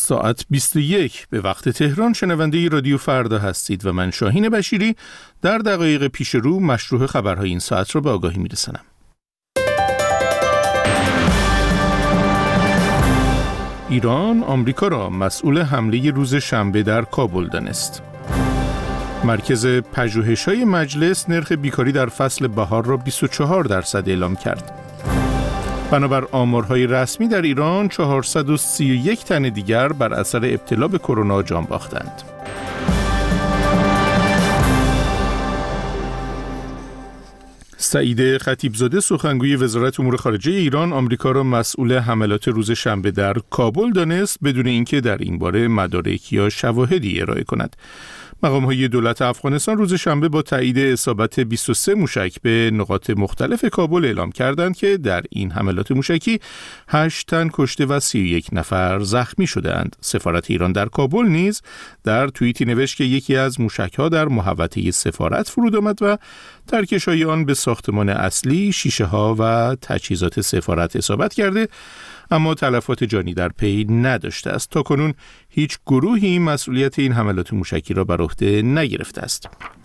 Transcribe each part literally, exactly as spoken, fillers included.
ساعت بیست و یک به وقت تهران شنونده رادیو فردا هستید و من شاهین بشیری در دقایق پیش رو مشروع خبرهای این ساعت را به آگاهی میرسانم. ایران آمریکا را مسئول حمله روز شنبه در کابل دانست. مرکز پژوهش‌های مجلس نرخ بیکاری در فصل بهار را بیست و چهار درصد اعلام کرد. بنابر آمارهای رسمی در ایران چهارصد و سی و یک تن دیگر بر اثر ابتلا به کرونا جان باختند. سعید خطیبزاده سخنگوی وزارت امور خارجه ایران آمریکا را مسئول حملات روز شنبه در کابل دانست بدون اینکه در این باره مدارک یا شواهدی ارائه کند. مقام‌های دولت افغانستان روز شنبه با تایید اصابت بیست و سه موشک به نقاط مختلف کابل اعلام کردند که در این حملات موشکی هشت تن کشته و سی و یک نفر زخمی شدند. سفارت ایران در کابل نیز در توییتی نوشت که یکی از موشک‌ها در محوطه سفارت فرود آمد و ترکش‌های آن به ساختمان اصلی، شیشه‌ها و تجهیزات سفارت اصابت کرده، اما تلفات جانی در پی نداشته است. تاکنون هیچ گروهی مسئولیت این حملات موشکی را بر عهده نگرفته است.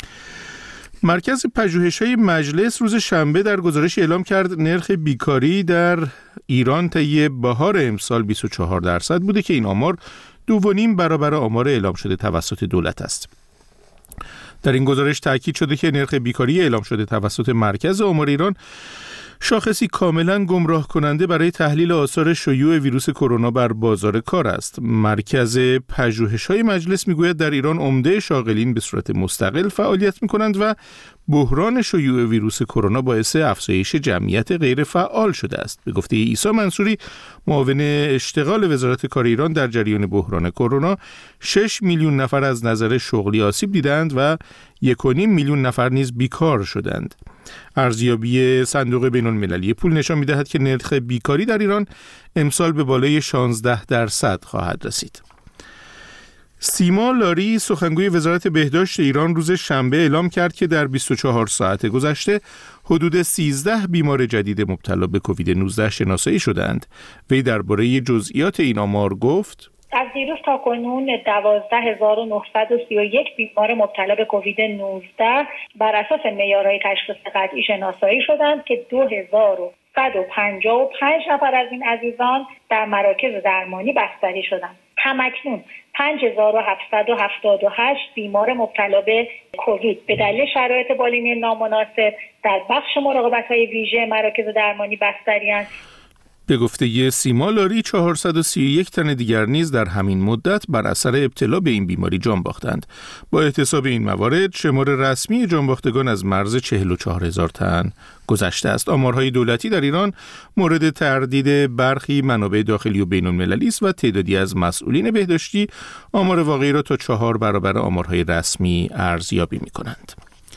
مرکز پژوهش‌های مجلس روز شنبه در گزارش اعلام کرد نرخ بیکاری در ایران طی بهار امسال بیست و چهار درصد بوده که این آمار دو و نیم برابر آمار اعلام شده توسط دولت است. در این گزارش تاکید شده که نرخ بیکاری اعلام شده توسط مرکز آمار ایران شاخصی کاملا گمراه کننده برای تحلیل آثار شیوع ویروس کرونا بر بازار کار است. مرکز پژوهش‌های مجلس میگوید در ایران عمده شاغلین به صورت مستقل فعالیت می‌کنند و بحران شیوع ویروس کرونا باعث افزایش جمعیت غیر فعال شده است. به گفته عیسی منصوری معاون اشتغال وزارت کار ایران در جریان بحران کرونا شش میلیون نفر از نظر شغلی آسیب دیدند و یک و نیم میلیون نفر نیز بیکار شدند. ارزیابی صندوق بین‌المللی پول نشان می‌دهد که نرخ بیکاری در ایران امسال به بالای شانزده درصد خواهد رسید. سیما لاری سخنگوی وزارت بهداشت ایران روز شنبه اعلام کرد که در بیست و چهار ساعت گذشته حدود سیزده بیمار جدید مبتلا به کووید نوزده شناسایی شدند. وی درباره جزئیات این آمار گفت: از دیروز تا کنون دوازده هزار و نهصد و سی و یک بیمار مبتلا به کووید نوزده بر اساس معیارهای تشخیص قطعی شناسایی شدند که دو هزار و صد و پنجاه و پنج نفر از این عزیزان در مراکز درمانی بستری شدند. همکنون پنج هزار و هفتصد و هفتاد و هشت بیمار مبتلا به کووید به دلیل شرایط بالینی نامناسب در بخش مراقبت‌های ویژه مراکز درمانی بستری‌اند. به گفته سیما لاری چهارصد و سی و یک تن دیگر نیز در همین مدت بر اثر ابتلا به این بیماری جان باختند. با احتساب این موارد شمار رسمی جان باختگان از مرز چهل و چهار هزار تن گذشته است. آمارهای دولتی در ایران مورد تردید برخی منابع داخلی و بین‌المللی است و تعدادی از مسئولین بهداشتی آمار واقعی را تا چهار برابر آمارهای رسمی ارزیابی می‌کنند.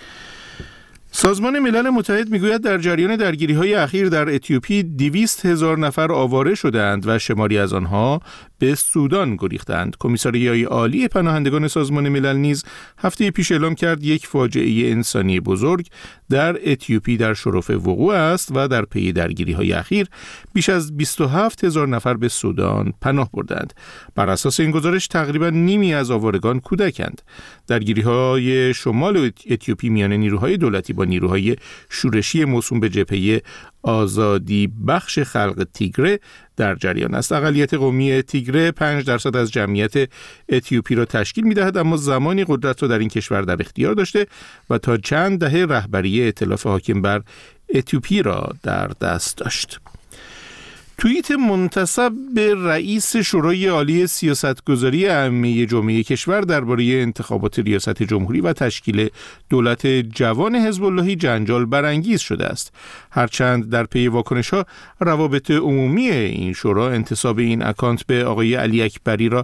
سازمان ملل متحد میگوید در جریان درگیری‌های اخیر در اتیوپی دویست هزار نفر آواره شدند و شماری از آنها به سودان گریختند. کمیساریای عالی پناهندگان سازمان ملل نیز هفته پیش اعلام کرد یک فاجعه انسانی بزرگ در اتیوپی در شرف وقوع است و در پی درگیری‌های اخیر بیش از بیست و هفت هزار نفر به سودان پناه بردند. بر اساس این گزارش تقریبا نیمی از آوارگان کودکند. درگیری‌های شمال اتیوپی میان نیروهای دولتی با نیروهای شورشی موسوم به جبهه آزادی بخش خلق تیگره در جریان است. اقلیت قومی تیگره پنج درصد از جمعیت اتیوپی را تشکیل می‌دهد، اما زمانی قدرت را در این کشور در اختیار داشته و تا چند دهه رهبری ائتلاف حاکم بر اتیوپی را در دست داشت. توییت منتسب به رئیس شورای عالی سیاستگذاری عامه جامعه کشور درباره انتخابات ریاست جمهوری و تشکیل دولت جوان حزب اللهی جنجال برانگیز شده است. هرچند در پی واکنش‌ها روابط عمومی این شورا انتساب این اکانت به آقای علی اکبری را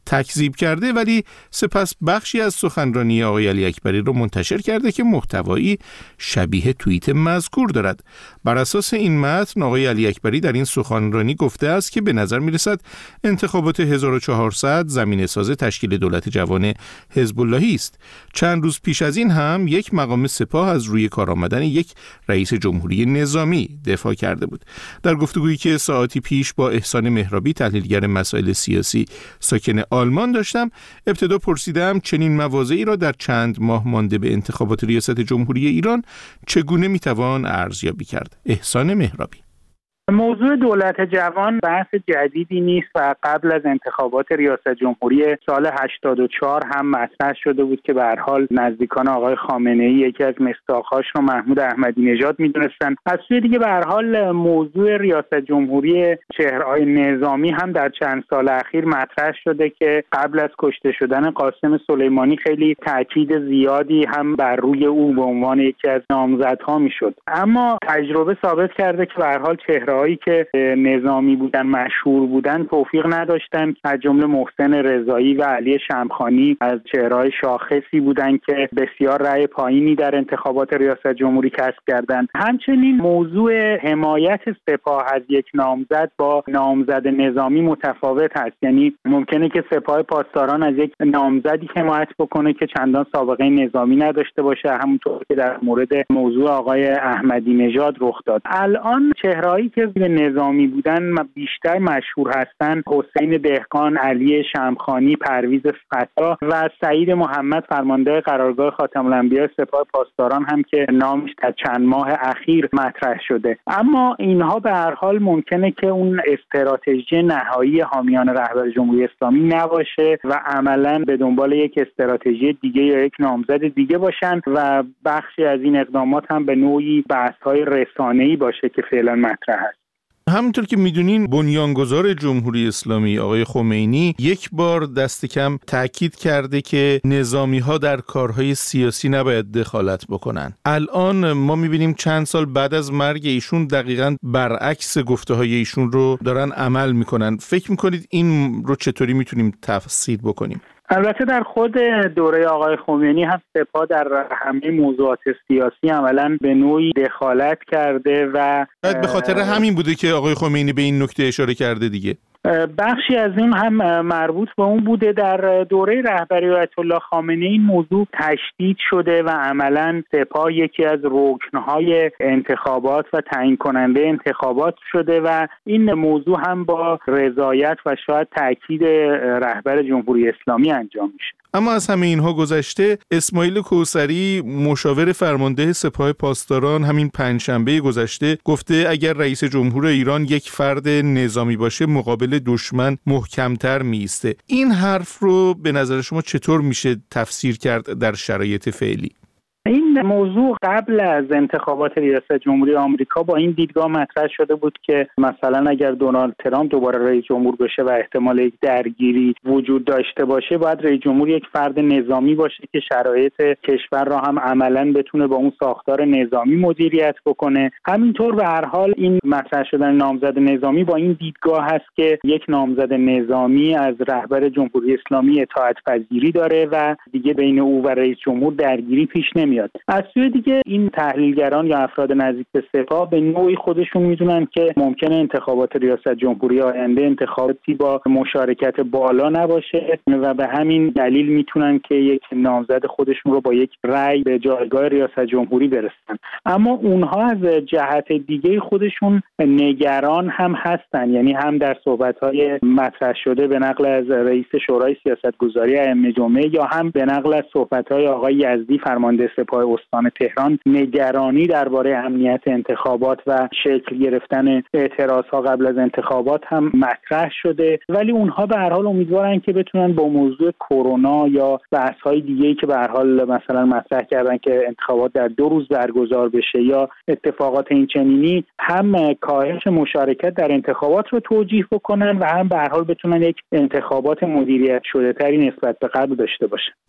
تکذیب کرده، ولی سپس بخشی از سخنرانی آقای علی اکبری رو منتشر کرده که محتوایی شبیه توییت مذکور دارد. بر اساس این متن آقای علی اکبری در این سخنرانی گفته است که به نظر میرسد انتخابات هزار و چهارصد زمینه‌ساز تشکیل دولت جوان حزب اللهی است. چند روز پیش از این هم یک مقام سپاه از روی کار آمدن یک رئیس جمهوری نظامی دفاع کرده بود. در گفتگویی که ساعتی پیش با احسان مهرابی تحلیلگر مسائل سیاسی ساکن آلمان داشتم، ابتدا پرسیدم چنین مواضعی را در چند ماه مانده به انتخابات ریاست جمهوری ایران چگونه میتوان ارزیابی کرد. احسان مهرابی: موضوع دولت جوان بحث جدیدی نیست و قبل از انتخابات ریاست جمهوری سال هشتاد و چهار هم مطرح شده بود که به هر حال نزدیکان آقای خامنه‌ای یکی از مصداق‌هاش رو محمود احمدی نژاد می‌دونستن. از سوی دیگه به هر حال موضوع ریاست جمهوری چهره‌های نظامی هم در چند سال اخیر مطرح شده که قبل از کشته شدن قاسم سلیمانی خیلی تاکید زیادی هم بر روی او به عنوان یکی از نامزدها میشد. اما تجربه ثابت کرده که به هر حال چهره هایی که نظامی بودن، مشهور بودن، توفیق نداشتن. از جمله محسن رضایی و علی شمخانی از چهره‌های شاخصی بودن که بسیار رأی پایینی در انتخابات ریاست جمهوری کسب کردند. همچنین موضوع حمایت سپاه از یک نامزد با نامزد نظامی متفاوت هست. یعنی ممکنه که سپاه پاسداران از یک نامزدی حمایت بکنه که چندان سابقه نظامی نداشته باشه، همونطور که در مورد موضوع آقای احمدی نژاد رخ داد. الان چهرهایی که به نظامی بودن بیشتر مشهور هستن حسین دهقان، علی شمخانی، پرویز فتا و سعید محمد فرمانده قرارگاه خاتم الانبیاء سپاه پاسداران هم که نامش در چند ماه اخیر مطرح شده. اما اینها به هر حال ممکنه که اون استراتژی نهایی حامیان رهبر جمهوری اسلامی نباشه و عملاً به دنبال یک استراتژی دیگه یا یک نامزد دیگه باشن و بخشی از این اقدامات هم به نوعی بحث‌های رسانه‌ای باشه که فعلا مطرح است. همونطور که میدونین بنیانگذار جمهوری اسلامی آقای خمینی یک بار دست کم تاکید کرده که نظامی ها در کارهای سیاسی نباید دخالت بکنن. الان ما میبینیم چند سال بعد از مرگ ایشون دقیقاً برعکس گفته های ایشون رو دارن عمل میکنن. فکر میکنید این رو چطوری میتونیم تفسیر بکنیم؟ البته در خود دوره آقای خمینی هم سپاه در همه موضوعات سیاسی عملاً به نوعی دخالت کرده و به خاطر همین بوده که آقای خمینی به این نکته اشاره کرده دیگه. بخشی از این هم مربوط به اون بوده. در دوره رهبری آیت الله خامنه‌ای این موضوع تشدید شده و عملاً سپاه یکی از رکن‌های انتخابات و تعیین کننده انتخابات شده و این موضوع هم با رضایت و شاید تاکید رهبر جمهوری اسلامی انجام میشه. اما از همه اینها گذشته، اسماعیل کوثری مشاور فرمانده سپاه پاسداران همین پنجشنبه گذشته گفته اگر رئیس جمهور ایران یک فرد نظامی باشه مقابل دشمن محکمتر میسته. این حرف رو به نظر شما چطور میشه تفسیر کرد در شرایط فعلی؟ این موضوع قبل از انتخابات ریاست جمهوری آمریکا با این دیدگاه مطرح شده بود که مثلا اگر دونالد ترامپ دوباره رئیس جمهور بشه و احتمال یک درگیری وجود داشته باشه، باید رئیس جمهور یک فرد نظامی باشه که شرایط کشور را هم عملاً بتونه با اون ساختار نظامی مدیریت بکنه. همینطور به هر حال این مطرح شدن نامزد نظامی با این دیدگاه هست که یک نامزد نظامی از رهبر جمهوری اسلامی اطاعت پذیری داره و دیگه بین او و رئیس جمهور درگیری پیش نمیاد. از سوی دیگه این تحلیلگران یا افراد نزدیک به سپاه به نوعی خودشون میدونن که ممکنه انتخابات ریاست جمهوری آینده انتخاباتی با مشارکت بالا نباشه و به همین دلیل میتونن که یک نامزد خودشون رو با یک رأی به جایگاه ریاست جمهوری برسن. اما اونها از جهت دیگه خودشون نگران هم هستن، یعنی هم در صحبت‌های مطرح شده به نقل از رئیس شورای سیاستگذاری ائمه جمعه یا هم به نقل از صحبت‌های آقای یزدی فرمانده سپاه استان تهران نگرانی درباره امنیت انتخابات و شکل گرفتن اعتراضها قبل از انتخابات هم مطرح شده، ولی اونها به هر حال امیدوارن که بتونن با موضوع کرونا یا بحث‌های دیگه‌ای که به هر حال مثلا مطرح کردن که انتخابات در دو روز برگزار بشه یا اتفاقات این چنینی، هم کاهش مشارکت در انتخابات رو توجیه بکنن و هم به هر حال بتونن یک انتخابات مدیریت شده تری نسبت به قبل داشته باشن.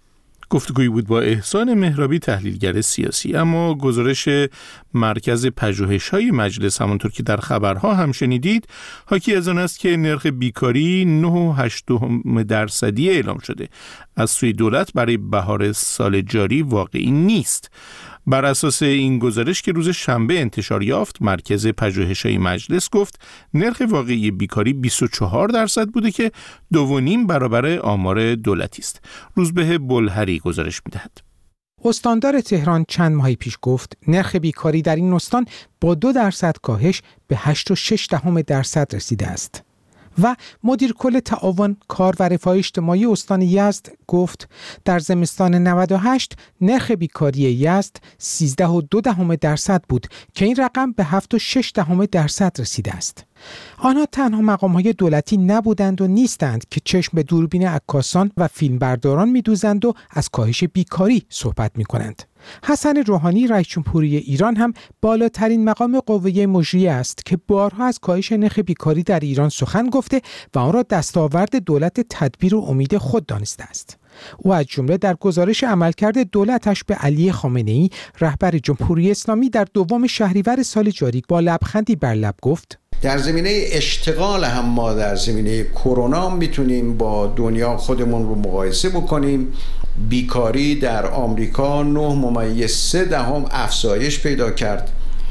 گفتگویی بود با احسان مهرابی، تحلیلگر سیاسی. اما گزارش مرکز پژوهش‌های مجلس، همونطور که در خبرها هم شنیدید، حاکی از آن است که نرخ بیکاری نه و هشت دهم درصدی اعلام شده از سوی دولت برای بهار سال جاری واقعی نیست. بر اساس این گزارش که روز شنبه انتشار یافت، مرکز پژوهش‌های مجلس گفت نرخ واقعی بیکاری بیست و چهار درصد بوده که دو و نیم برابر آمار دولتی است. روزبه بلهری گزارش می‌دهد. استاندار تهران چند ماه پیش گفت نرخ بیکاری در این استان با دو درصد کاهش به هشت و شش دهم درصد رسیده است. و مدیر کل تعاون کار و رفاه اجتماعی استان یزد گفت در زمستان نود و هشت نرخ بیکاری یزد سیزده و دو دهم درصد بود که این رقم به هفت و شش دهم درصد رسیده است. آنها تنها مقام‌های دولتی نبودند و نیستند که چشم به دوربین عکاسان و فیلمبرداران می‌دوزند و از کاهش بیکاری صحبت می‌کنند. حسن روحانی رئیس جمهوری ایران هم بالاترین مقام قوه مجریه است که بارها از کاهش نرخ بیکاری در ایران سخن گفته و آن را دستاورد دولت تدبیر و امید خود دانسته است. او از جمله در گزارش عملکرد دولتش به علی خامنه‌ای رهبر جمهوری اسلامی در دوم شهریور سال جاری با لبخندی بر لب گفت در زمینه اشتغال هم ما در زمینه کرونا میتونیم با دنیا خودمون رو مقایسه بکنیم. بیکاری در آمریکا نه ممیز سه دهم افزایش پیدا کرد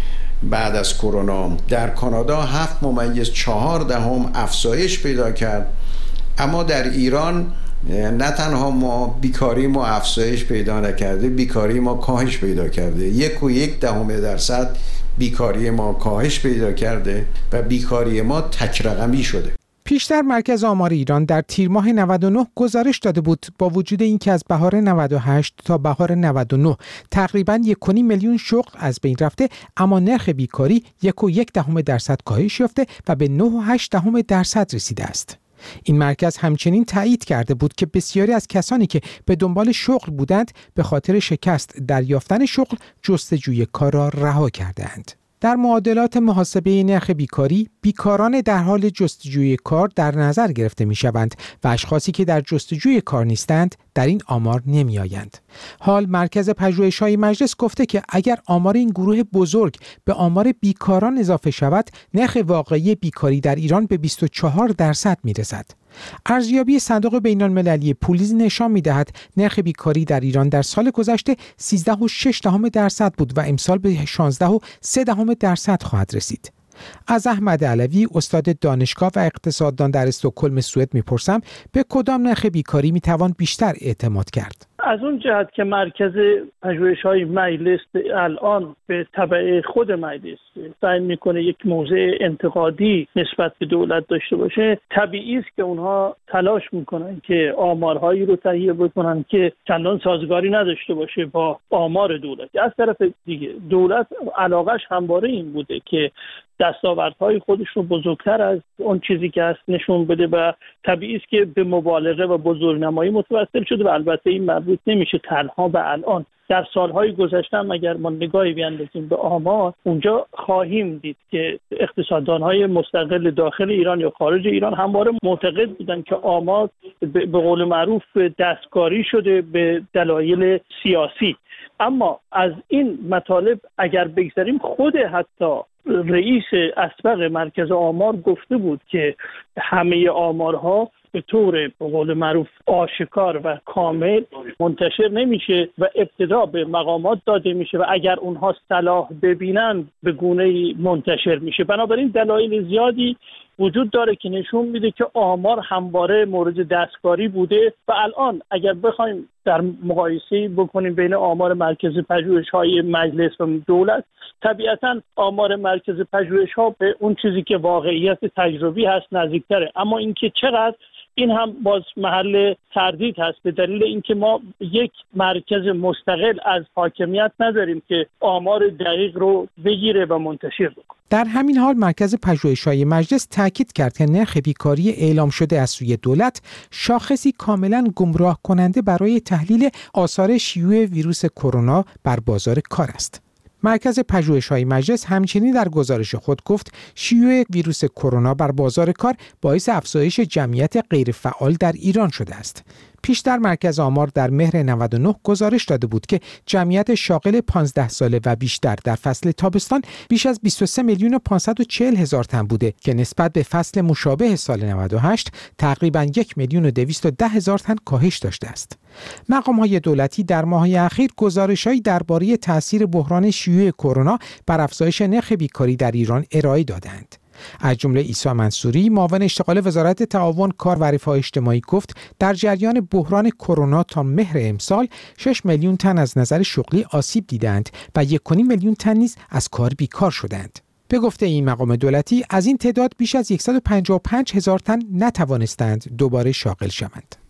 بعد از کرونا، در کانادا هفت ممیز چهار دهم افزایش پیدا کرد. اما در ایران نه تنها ما بیکاری ما افزایش پیدا نکرده، بیکاری ما کاهش پیدا کرده. یک و یک دهم درصد بیکاری ما کاهش پیدا کرده و بیکاری ما تک رقمی شده. پیشتر مرکز آمار ایران در تیر ماه نود و نه گزارش داده بود با وجود اینکه از بهار نود و هشت تا بهار نود و نه تقریباً یک و نیم میلیون شغل از بین رفته، اما نرخ بیکاری یک و یک دهم درصد کاهش یافته و به نه و هشت دهم درصد رسیده است. این مرکز همچنین تایید کرده بود که بسیاری از کسانی که به دنبال شغل بودند به خاطر شکست در یافتن شغل جستجوی کار را رها کردند. در معادلات محاسبه نرخ بیکاری، بیکاران در حال جستجوی کار در نظر گرفته می شوند و اشخاصی که در جستجوی کار نیستند در این آمار نمی آیند. حال مرکز پژوهش‌های مجلس گفته که اگر آمار این گروه بزرگ به آمار بیکاران اضافه شود، نرخ واقعی بیکاری در ایران به بیست و چهار درصد می رسد. ارزیابی صندوق بین‌المللی پولیز نشان می‌دهد نرخ بیکاری در ایران در سال گذشته سیزده و شش دهم درصد بود و امسال به شانزده و سه دهم درصد خواهد رسید. از احمد علوی استاد دانشگاه و اقتصاددان در استکهلم سوئد می‌پرسم به کدام نرخ بیکاری می‌توان بیشتر اعتماد کرد؟ از اون جهت که مرکز پژوهش‌های مجلس الان به تبع خود مجلس سعی میکنه یک موضع انتقادی نسبت به دولت داشته باشه، طبیعی است که اونها تلاش میکنن که آمارهایی رو تهیه بکنن که چندان سازگاری نداشته باشه با آمار دولت. از طرف دیگه دولت علاقش همواره این بوده که دستاوردهای خودش رو بزرگتر از اون چیزی که هست نشون بده و طبیعی است که به مبالغه و بزرگنمایی متوسل شده و البته این مربوط نمیشه تنها به الان. در سالهای گذشته هم اگر ما نگاهی بیاندازیم به آمار، اونجا خواهیم دید که اقتصاددانهای مستقل داخل ایران یا خارج ایران همواره معتقد بودن که آمار به قول معروف دستکاری شده به دلایل سیاسی. اما از این مطالب اگر بگذاریم، خود حتی رئیس اسبق مرکز آمار گفته بود که همه آمارها به طور به قول معروف آشکار و کامل منتشر نمیشه و ابتدا به مقامات داده میشه و اگر اونها صلاح ببینن به گونه‌ای منتشر میشه. بنابراین دلایل زیادی وجود داره که نشون میده که آمار همواره مورد دستکاری بوده و الان اگر بخوایم در مقایسه بکنیم بین آمار مرکز پژوهش‌های مجلس و دولت، طبیعتاً آمار مرکز پژوهش‌ها به اون چیزی که واقعیت تجربی هست نزدیک‌تره، اما اینکه چقدر، این هم باز محل تردید هست به دلیل اینکه ما یک مرکز مستقل از حاکمیت نداریم که آمار دقیق رو بگیره و منتشر بکنه. در همین حال مرکز پژوهش‌های مجلس تاکید کرد که نرخ بیکاری اعلام شده از سوی دولت شاخصی کاملا گمراه کننده برای تحلیل آثار شیوع ویروس کرونا بر بازار کار است. مرکز پژوهش‌های مجلس همچنین در گزارش خود گفت شیوع ویروس کرونا بر بازار کار باعث افزایش جمعیت غیرفعال در ایران شده است. پیشتر مرکز آمار در مهر نود و نه گزارش داده بود که جمعیت شاغل پانزده ساله و بیشتر در فصل تابستان بیش از بیست و سه میلیون و پانصد و چهل هزار تن بوده که نسبت به فصل مشابه سال نود و هشت تقریباً یک میلیون و دویست و ده هزار تن کاهش داشته است. مقام‌های دولتی در ماه‌های اخیر گزارش‌هایی درباره تأثیر بحران شیوع کرونا بر افزایش نرخ بیکاری در ایران ارائه دادند. از جمله عیسی منصوری، معاون اشتغال وزارت تعاون، کار و رفاه اجتماعی گفت در جریان بحران کرونا تا مهر امسال شش میلیون تن از نظر شغلی آسیب دیدند و یک و نیم میلیون تن نیز از کار بیکار شدند. به گفته این مقام دولتی از این تعداد بیش از صد و پنجاه و پنج هزار تن نتوانستند دوباره شاغل شوند.